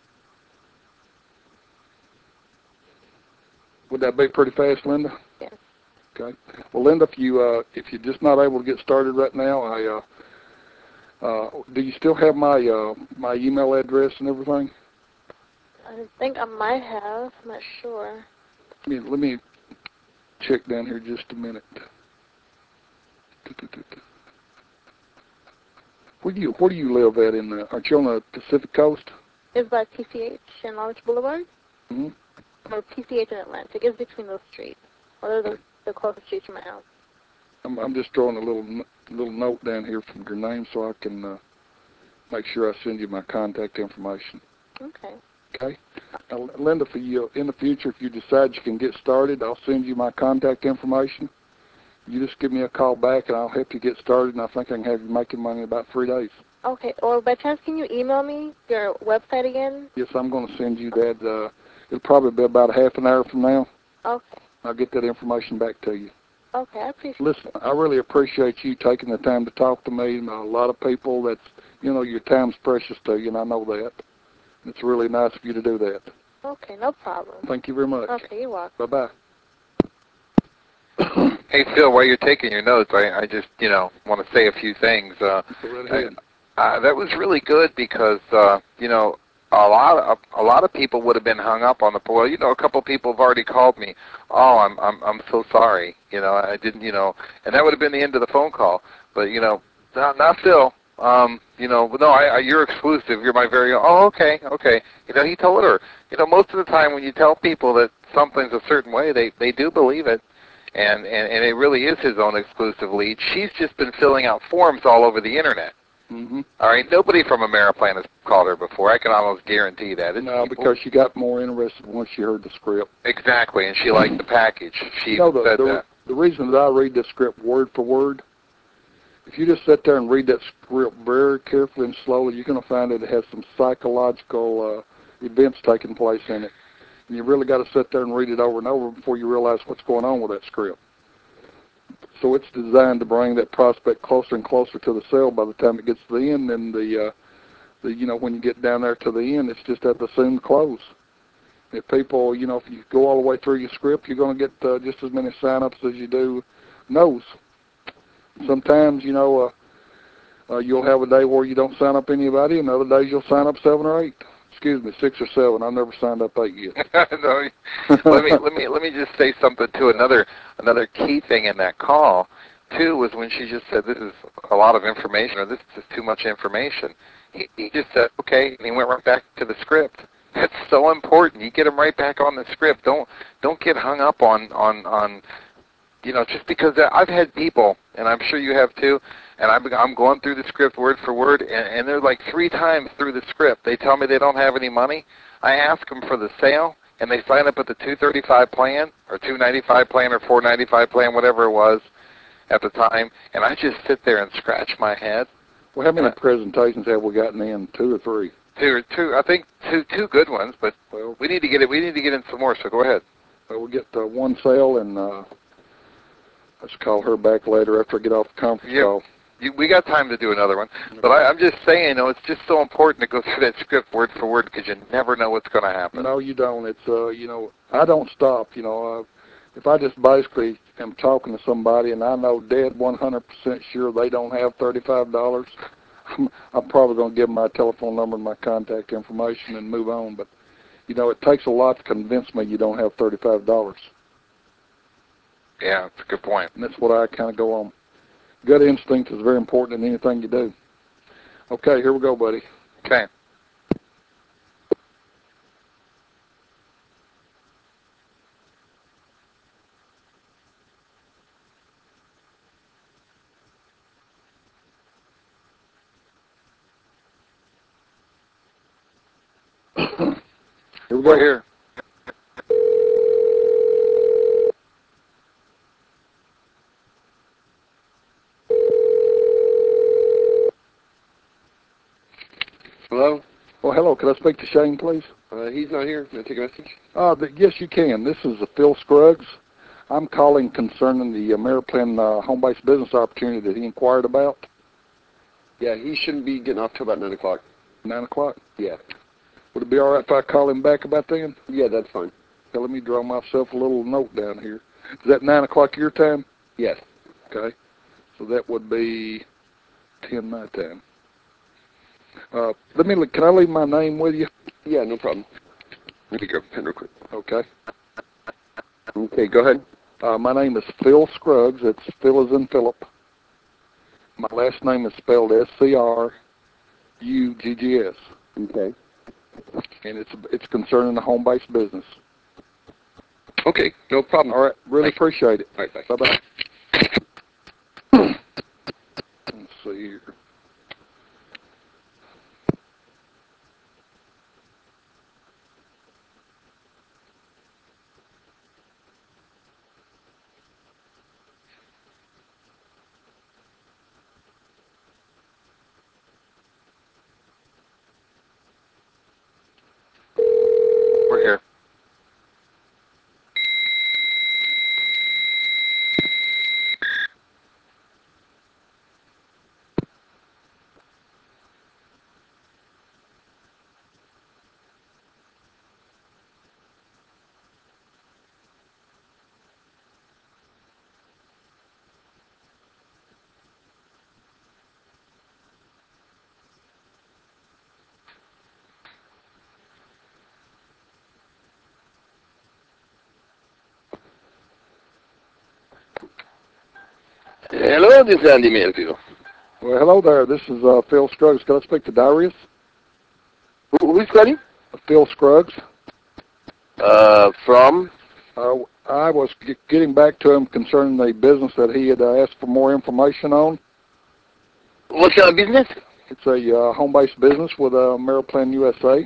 Would that be pretty fast, Linda? Yes. Okay. Well, Linda, if you're just not able to get started right now, do you still have my my email address and everything? I think I might have. I'm not sure. Let me check down here just a minute. Where do you live at aren't you on the Pacific Coast? It's by PCH and Lawrence Boulevard. Mm-hmm. Or PCH and Atlantic. It's between those streets. Well, they're the closest streets to my house. I'm just throwing a little note down here from your name so I can make sure I send you my contact information. Okay. Okay. Now, Linda, for you in the future, if you decide you can get started, I'll send you my contact information. You just give me a call back, and I'll help you get started, and I think I can have you making money in about 3 days. Okay. Or by chance, can you email me your website again? Yes, I'm going to send you that. It'll probably be about a half an hour from now. Okay. I'll get that information back to you. Okay, I appreciate it. Listen, I really appreciate you taking the time to talk to me. A lot of people, your time's precious to you, and I know that. It's really nice of you to do that. Okay, no problem. Thank you very much. Okay, you're welcome. Bye-bye. Hey, Phil, while you're taking your notes, I just, want to say a few things. Go right ahead. That was really good because, a lot of people would have been hung up on the well. A couple people have already called me. Oh, I'm so sorry. I didn't. And that would have been the end of the phone call. But not Phil. No, you're exclusive. You're my very own. Oh, okay. He told her. Most of the time when you tell people that something's a certain way, they do believe it. And it really is his own exclusive lead. She's just been filling out forms all over the internet. Mm-hmm. All right, nobody from AmeriPlan has called her before. I can almost guarantee that. No, because she got more interested once she heard the script. Exactly, and she liked the package. She said that. The reason that I read the script word for word, if you just sit there and read that script very carefully and slowly, you're going to find that it has some psychological events taking place in it. And you really got to sit there and read it over and over before you realize what's going on with that script. So it's designed to bring that prospect closer and closer to the sale by the time it gets to the end. And when you get down there to the end, it's just at the assumed close. If people, if you go all the way through your script, you're going to get just as many sign-ups as you do no's. Sometimes, you'll have a day where you don't sign up anybody, and other days you'll sign up 7 or 8. Excuse me, 6 or 7. I've never signed up 8 yet. No, let me just say something too. Another key thing in that call too was when she just said this is a lot of information or this is too much information. He just said okay, and he went right back to the script. That's so important. You get him right back on the script. Don't get hung up on just because I've had people, and I'm sure you have too, and I'm going through the script word for word, and they're like 3 times through the script. They tell me they don't have any money. I ask them for the sale, and they sign up at the 235 plan, or 295 plan, or 495 plan, whatever it was at the time, and I just sit there and scratch my head. Well, how many presentations have we gotten in? 2 or 3? Two. I think two good ones, but we need to get in some more. So go ahead. Well, we'll get one sale, and let's call her back later after I get off the conference call. We got time to do another one. But I'm just saying, it's just so important to go through that script word for word because you never know what's going to happen. No, you don't. It's, I don't stop. If I just basically am talking to somebody and I know dead 100% sure they don't have $35, I'm probably going to give them my telephone number and my contact information and move on. But, it takes a lot to convince me you don't have $35. Yeah, that's a good point. And that's what I kind of go on. Gut instinct is very important in anything you do. Okay, here we go, buddy. Okay. Here we go. We're here. Hello? Well, hello. Could I speak to Shane, please? He's not here. Can I take a message? Yes, you can. This is Phil Scruggs. I'm calling concerning the Ameriplan home-based business opportunity that he inquired about. Yeah, he shouldn't be getting off till about 9 o'clock. 9 o'clock? Yeah. Would it be all right if I call him back about then? Yeah, that's fine. Okay, let me draw myself a little note down here. Is that 9 o'clock your time? Yes. Okay. So that would be 10 my time. Can I leave my name with you? Yeah, no problem. Let me grab a pen real quick. Okay. Okay, go ahead. My name is Phil Scruggs. It's Phil as in Philip. My last name is spelled S-C-R-U-G-G-S. Okay. And it's concerning the home-based business. Okay, no problem. All right. Really appreciate it. All right, bye. Bye-bye. Let's see here. We're here. Hello, this is Andy Mayfield. Well, hello there. This is Phil Scruggs. Can I speak to Darius? Who is calling? Phil Scruggs. From? I was getting back to him concerning the business that he had asked for more information on. What kind of business? It's a home-based business with Ameriplan USA.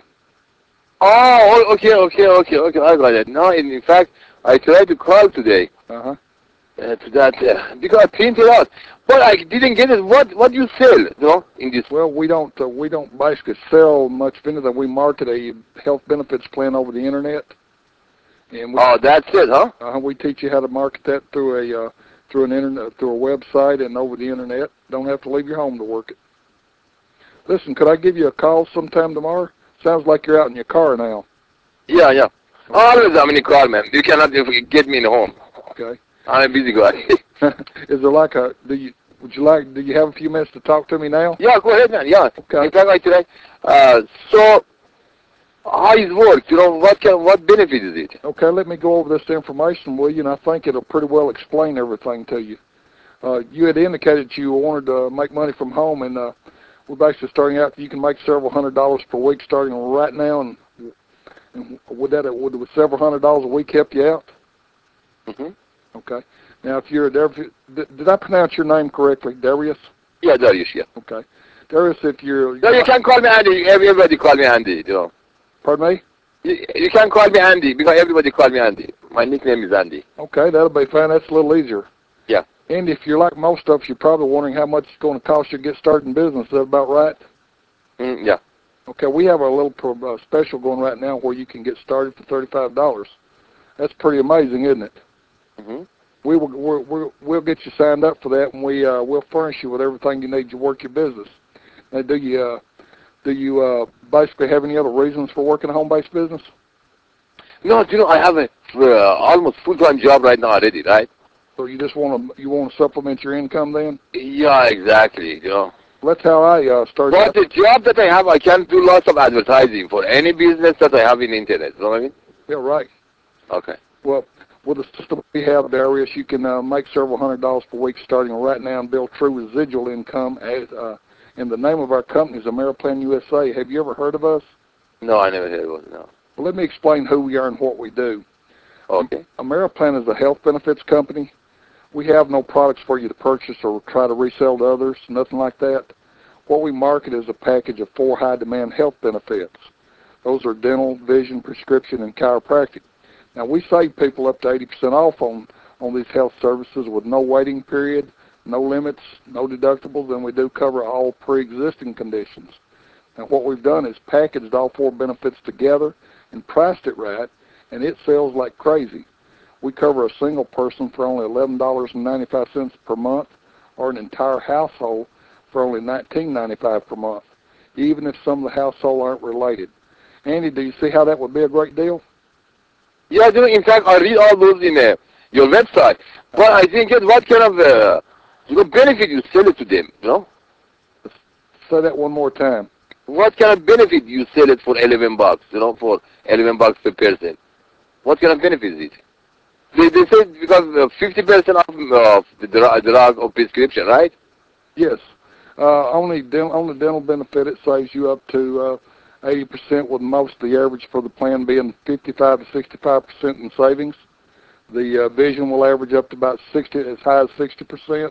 Oh, okay. I got it. No, in fact, I tried to call today. Uh-huh. To that, because I printed out, but I didn't get it. What you sell, you know, in this? Well, we don't basically sell much of anything. We market a health benefits plan over the internet. And That's it, huh? We teach you how to market that through a website and over the internet. Don't have to leave your home to work it. Listen, could I give you a call sometime tomorrow? Sounds like you're out in your car now. Yeah. Always I'm in the car, man. You cannot get me in the home. Okay. I'm a busy guy. Is there like do you have a few minutes to talk to me now? Yeah, go ahead, man. Yeah. Okay. In fact, like today. So, how it works? You know, what benefit is it? Okay, let me go over this information with you, and I think it'll pretty well explain everything to you. You had indicated you wanted to make money from home, and we're basically starting out. You can make several $100s per week starting right now, and would several $100s a week help you out? Mm-hmm. Okay. Now, if you're did I pronounce your name correctly, Darius? Yeah, Darius, yeah. Okay. Darius, if you're... No, you can call me Andy. Everybody call me Andy, you know. Pardon me? You can call me Andy because everybody call me Andy. My nickname is Andy. Okay, that'll be fine. That's a little easier. Yeah. Andy, if you're like most of us, you're probably wondering how much it's going to cost you to get started in business. Is that about right? Yeah. Okay, we have a little special going right now where you can get started for $35. That's pretty amazing, isn't it? Mm-hmm. We'll get you signed up for that, and we'll furnish you with everything you need to work your business. Now, do you basically have any other reasons for working a home-based business? No, you know, I have a almost full-time job right now already, right? So you just want to supplement your income then? Yeah, exactly. You know. Well, that's how I started. But the job that I have, I can do lots of advertising for any business that I have in the internet. You know what I mean? Yeah, right. Okay. Well, With the system we have, Darius, you can make several $100s per week starting right now and build true residual income. And the name of our company is Ameriplan USA. Have you ever heard of us? No, I never heard of it, no. Well, let me explain who we are and what we do. Okay. Ameriplan is a health benefits company. We have no products for you to purchase or try to resell to others, nothing like that. What we market is a package of 4 high-demand health benefits. Those are dental, vision, prescription, and chiropractic. Now, we save people up to 80% off on these health services with no waiting period, no limits, no deductibles, and we do cover all pre-existing conditions. Now, what we've done is packaged all 4 benefits together and priced it right, and it sells like crazy. We cover a single person for only $11.95 per month, or an entire household for only $19.95 per month, even if some of the household aren't related. Andy, do you see how that would be a great deal? Yeah, in fact, I read all those in your website, but I didn't get what kind of benefit you sell it to them, you know? Say that one more time. What kind of benefit you sell it for $11, you know, for $11 per person? What kind of benefit is it? They said because 50% of the drug or prescription, right? Yes. On the dental benefit, it saves you up to 80%, with most of the average for the plan being 55 to 65% in savings. The vision will average up to about as high as 60%.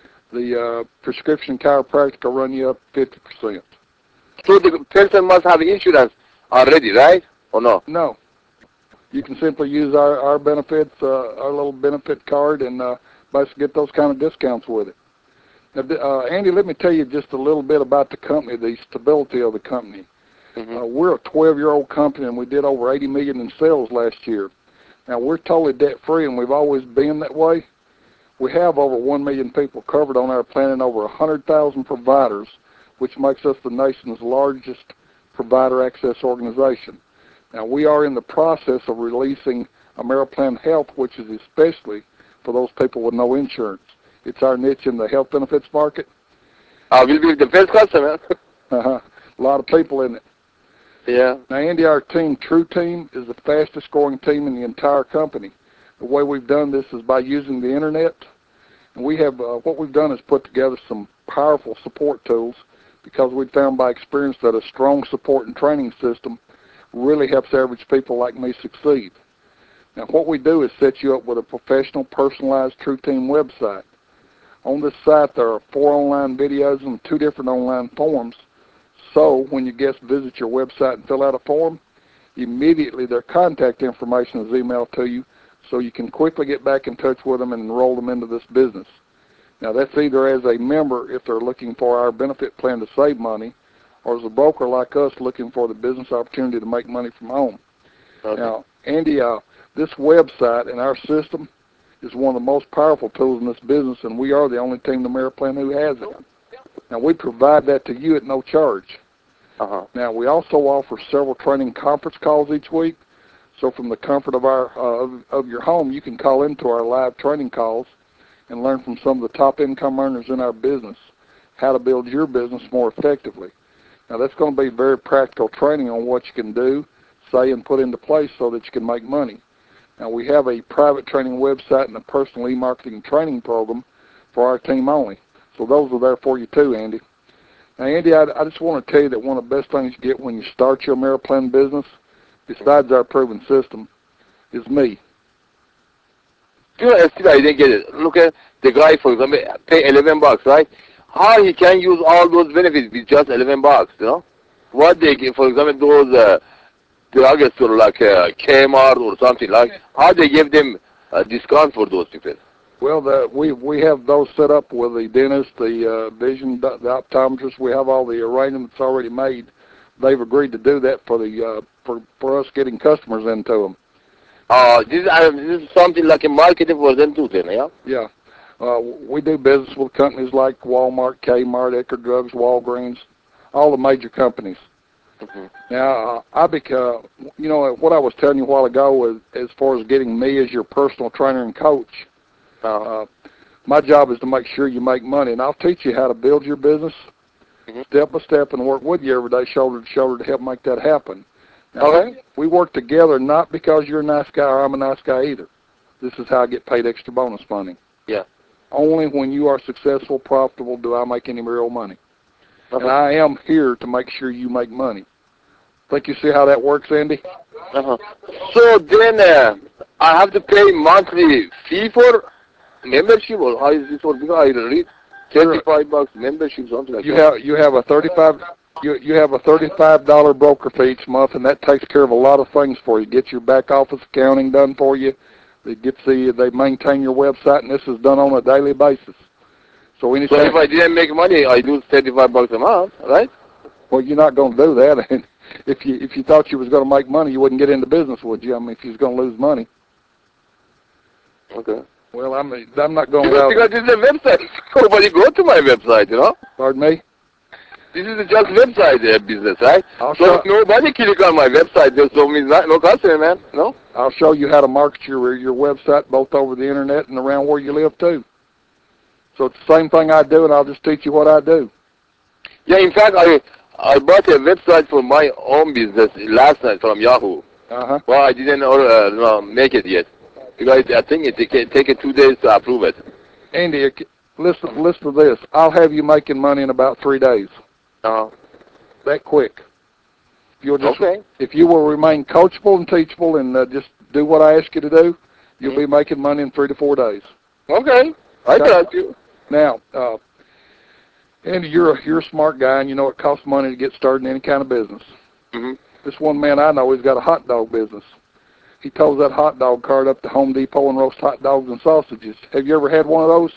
The prescription chiropractic will run you up 50%. So the person must have insurance already, right? Or no? No. You can simply use our benefits, our little benefit card, and basically get those kind of discounts with it. Now, Andy, let me tell you just a little bit about the company, the stability of the company. Mm-hmm. We're a 12-year-old company, and we did over $80 million in sales last year. Now, we're totally debt-free, and we've always been that way. We have over 1 million people covered on our plan and over 100,000 providers, which makes us the nation's largest provider access organization. Now, we are in the process of releasing Ameriplan Health, which is especially for those people with no insurance. It's our niche in the health benefits market. We'll be the first customer. A lot of people in it. Yeah. Now, Andy, our team, True Team, is the fastest growing team in the entire company. The way we've done this is by using the internet. And we have, what we've done is put together some powerful support tools, because we found by experience that a strong support and training system really helps average people like me succeed. Now, what we do is set you up with a professional, personalized True Team website. On this site, there are 4 online videos and 2 different online forms. So when your guests visit your website and fill out a form, immediately their contact information is emailed to you, so you can quickly get back in touch with them and enroll them into this business. Now, that's either as a member if they're looking for our benefit plan to save money, or as a broker like us looking for the business opportunity to make money from home. Okay. Now, Andy, this website and our system is one of the most powerful tools in this business, and we are the only team in Ameriplan who has it. Now, we provide that to you at no charge. Uh-huh. Now, we also offer several training conference calls each week. So from the comfort of of your home, you can call into our live training calls and learn from some of the top income earners in our business how to build your business more effectively. Now, that's going to be very practical training on what you can do, say, and put into place so that you can make money. Now, we have a private training website and a personal e-marketing training program for our team only. So those are there for you too, Andy. Now, Andy, I just want to tell you that one of the best things you get when you start your Ameriplan business, besides our proven system, is me. Still, I didn't get it. Look at the guy, for example, pay $11, right? How he can use all those benefits with just $11, you know? What they give, for example, those drugstore like Kmart or something like, how they give them a discount for those people? Well, we have those set up with the dentist, the vision, the optometrist. We have all the arrangements already made. They've agreed to do that for the for us getting customers into them. This is something like a marketing for them too, then, yeah? Yeah. We do business with companies like Walmart, Kmart, Eckerd Drugs, Walgreens, all the major companies. Mm-hmm. Now, you know, what I was telling you a while ago was, as far as getting me as your personal trainer and coach, my job is to make sure you make money, and I'll teach you how to build your business step by step and work with you every day, shoulder to shoulder, to help make that happen. Now, we work together not because you're a nice guy or I'm a nice guy either. this is how I get paid extra bonus money. Yeah. Only when you are successful, profitable, do I make any real money. And I am here to make sure you make money. Think you see how that works, Andy? So then I have to pay monthly fee for membership, or how is this work? Because I read $35 membership, something like that. You have a $35 broker fee each month, and that takes care of a lot of things for you. Get your back office accounting done for you. They maintain your website, and this is done on a daily basis. So if I didn't make money, I do $35 a month, right? Well, you're not going to do that. And if you thought you was going to make money, you wouldn't get into business, would you? I mean, if you was going to lose money. Okay. Well, I'm not going to. Because this is a website. Nobody go to my website, you know. Pardon me? This is just website business, right? So nobody click on my website. There's no customer, man. No. I'll show you how to market your website both over the internet and around where you live too. So it's the same thing I do, and I'll just teach you what I do. Yeah, in fact, I bought a website for my own business last night from Yahoo. Uh-huh. Well, I didn't make it yet because I think it can take 2 days to approve it. Andy, listen to this. I'll have you making money in about 3 days. That quick. If you will remain coachable and teachable and just do what I ask you to do, you'll be making money in 3 to 4 days. Okay. I got you. Now, Andy, you're a smart guy, and you know it costs money to get started in any kind of business. This one man I know, he's got a hot dog business. He tows that hot dog cart up to Home Depot and roasts hot dogs and sausages. Have you ever had one of those?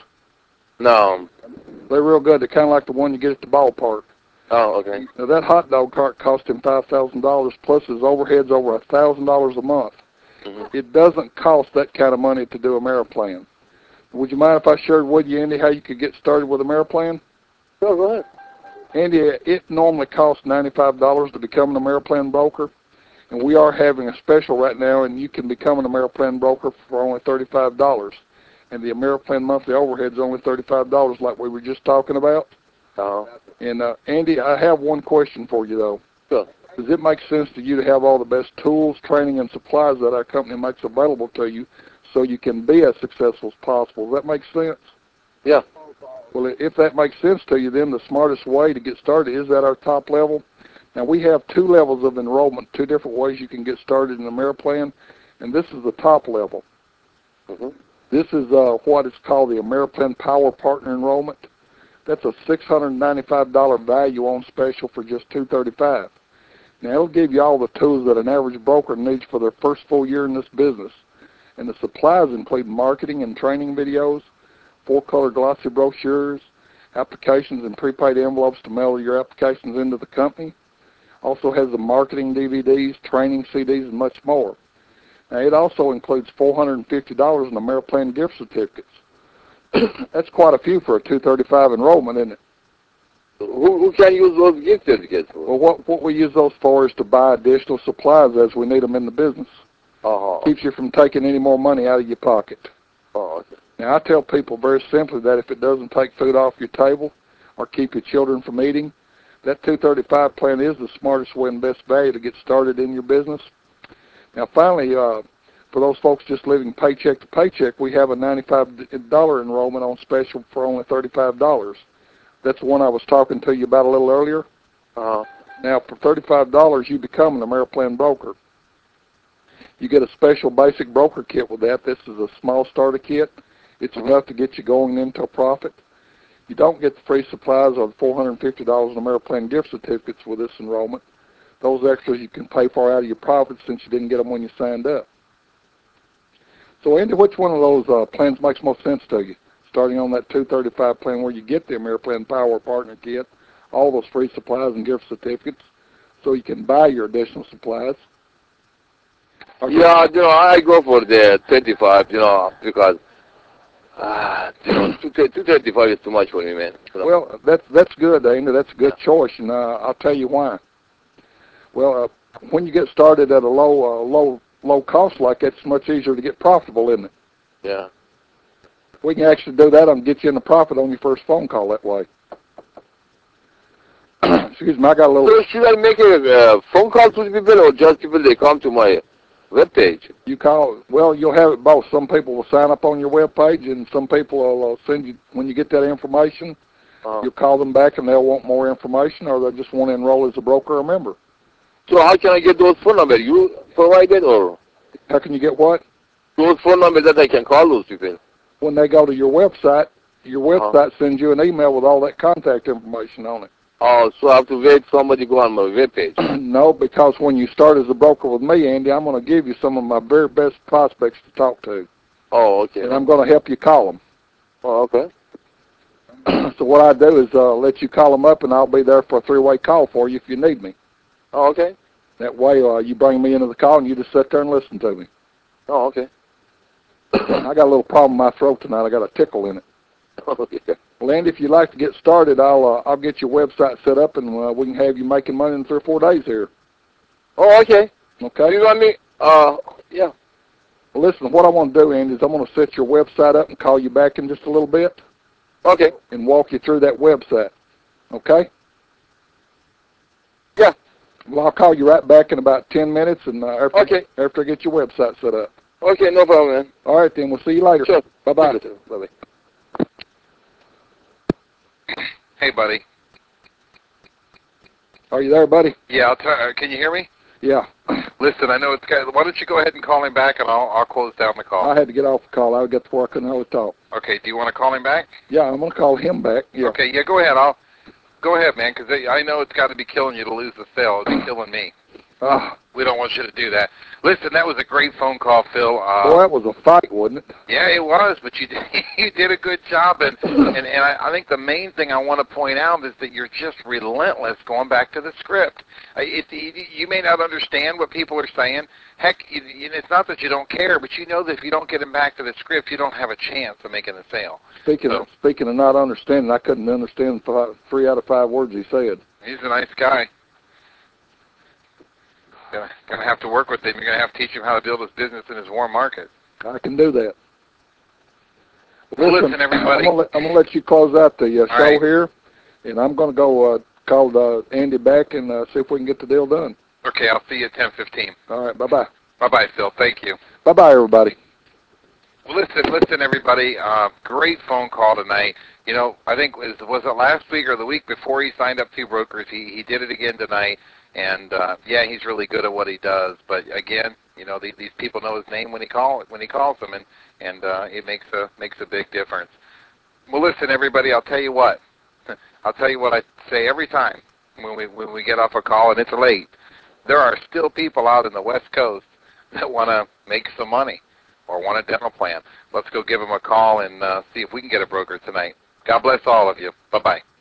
No. They're real good. They're kind of like the one you get at the ballpark. Oh, okay. Now, that hot dog cart cost him $5,000, plus his overhead's over $1,000 a month. It doesn't cost that kind of money to do a Ameriplan. Would you mind if I shared with you, Andy, how you could get started with Ameriplan? Sure, go ahead. Andy, it normally costs $95 to become an Ameriplan broker, and we are having a special right now, and you can become an Ameriplan broker for only $35. And the Ameriplan monthly overhead is only $35, like we were just talking about. And Andy, I have one question for you, though. Sure. Does it make sense to you to have all the best tools, training, and supplies that our company makes available to you so you can be as successful as possible? Does that make sense? Yeah. Well, if that makes sense to you, then the smartest way to get started is at our top level. Now, we have 2 levels of enrollment, 2 different ways you can get started in Ameriplan, and this is the top level. This is what is called the Ameriplan Power Partner Enrollment. That's a $695 value on special for just $235. Now, it'll give you all the tools that an average broker needs for their first full year in this business. And the supplies include marketing and training videos, 4-color glossy brochures, applications and prepaid envelopes to mail your applications into the company. Also has the marketing DVDs, training CDs, and much more. Now, it also includes $450 in Ameriplan gift certificates. That's quite a few for a $235 enrollment, isn't it? Who can use those gift certificates for? Well, what we use those for is to buy additional supplies as we need them in the business. Keeps you from taking any more money out of your pocket. Okay. Now, I tell people very simply that if it doesn't take food off your table or keep your children from eating, that $235 plan is the smartest way and best value to get started in your business. Now, finally, for those folks just living paycheck to paycheck, we have a $95 enrollment on special for only $35. That's the one I was talking to you about a little earlier. Now, for $35, you become an Ameriplan broker. You get a special basic broker kit with that. This is a small starter kit. It's enough to get you going into a profit. You don't get the free supplies or the $450 in Ameriplan gift certificates with this enrollment. Those extras you can pay for out of your profits since you didn't get them when you signed up. So, Andy, which one of those plans makes most sense to you? Starting on that $235 plan where you get the Ameriplan Power Partner Kit, all those free supplies and gift certificates, so you can buy your additional supplies. Yeah, I go for the 25, because $235 is too much for me, man. Well, that's good, Andy. That's a good choice, and I'll tell you why. Well, when you get started at a low cost like that, it's much easier to get profitable, isn't it? Yeah. We can actually do that and get you in the profit on your first phone call that way. Excuse me, I got a little... So should I make a phone call to the people or just people they come to my web page? You call, well, you'll have it both. Some people will sign up on your web page, and some people will send you, when you get that information, you'll call them back and they'll want more information, or they'll just want to enroll as a broker or a member. So how can I get those phone numbers? You provide it, or? How can you get what? Those phone numbers that I can call those people. When they go to your website sends you an email with all that contact information on it. Oh, so I have to wait for somebody to go on my web page. No, because when you start as a broker with me, Andy, I'm going to give you some of my very best prospects to talk to. Oh, okay. And I'm going to help you call them. Oh, okay. So what I do is let you call them up, and I'll be there for a three-way call for you if you need me. Oh, okay. That way you bring me into the call, and you just sit there and listen to me. Oh, okay. I got a little problem in my throat tonight. I got a tickle in it. Okay. Well, Andy, if you'd like to get started, I'll get your website set up, and we can have you making money in 3 or 4 days here. Oh, okay. Okay. Do you want me? Yeah. Well, listen, what I want to do, Andy, is I'm going to set your website up and call you back in just a little bit. Okay. And walk you through that website. Okay? Yeah. Well, I'll call you right back in about 10 minutes, and after I get your website set up. Okay, no problem, man. All right, then. We'll see you later. Sure. Bye-bye. Bye-bye. Hey, buddy. Are you there, buddy? Yeah, can you hear me? Yeah. Listen, I know it's kind of, why don't you go ahead and call him back, and I'll close down the call. I had to get off the call. I got to where I couldn't hardly talk. Okay, do you want to call him back? Yeah, I'm going to call him back. Yeah. Okay, yeah, go ahead. Go ahead, man, because I know it's got to be killing you to lose the sale. It'd be killing me. We don't want you to do that. Listen, that was a great phone call, Phil. Well, that was a fight, wasn't it? Yeah, it was, but you did a good job, and I think the main thing I want to point out is that you're just relentless going back to the script. You may not understand what people are saying. Heck, it's not that you don't care, but you know that if you don't get them back to the script, you don't have a chance of making the sale. Speaking of not understanding, I couldn't understand 3 out of 5 words he said. He's a nice guy. Gonna have to work with him. You're gonna have to teach him how to build his business in his warm market. I can do that. Well, listen, everybody. I'm gonna let you close out the show right here, and I'm gonna go call Andy back and see if we can get the deal done. Okay, I'll see you at 10:15. All right, bye-bye. Bye-bye, Phil. Thank you. Bye-bye, everybody. Well, listen, everybody. Great phone call tonight. You know, I think was it last week or the week before he signed up 2 brokers. He did it again tonight. And yeah, he's really good at what he does. But again, you know, these people know his name when he calls them, and it makes a big difference. Well, listen, everybody, I'll tell you what. I'll tell you what I say every time when we get off a call and it's late. There are still people out in the West Coast that want to make some money or want a dental plan. Let's go give them a call and see if we can get a broker tonight. God bless all of you. Bye-bye.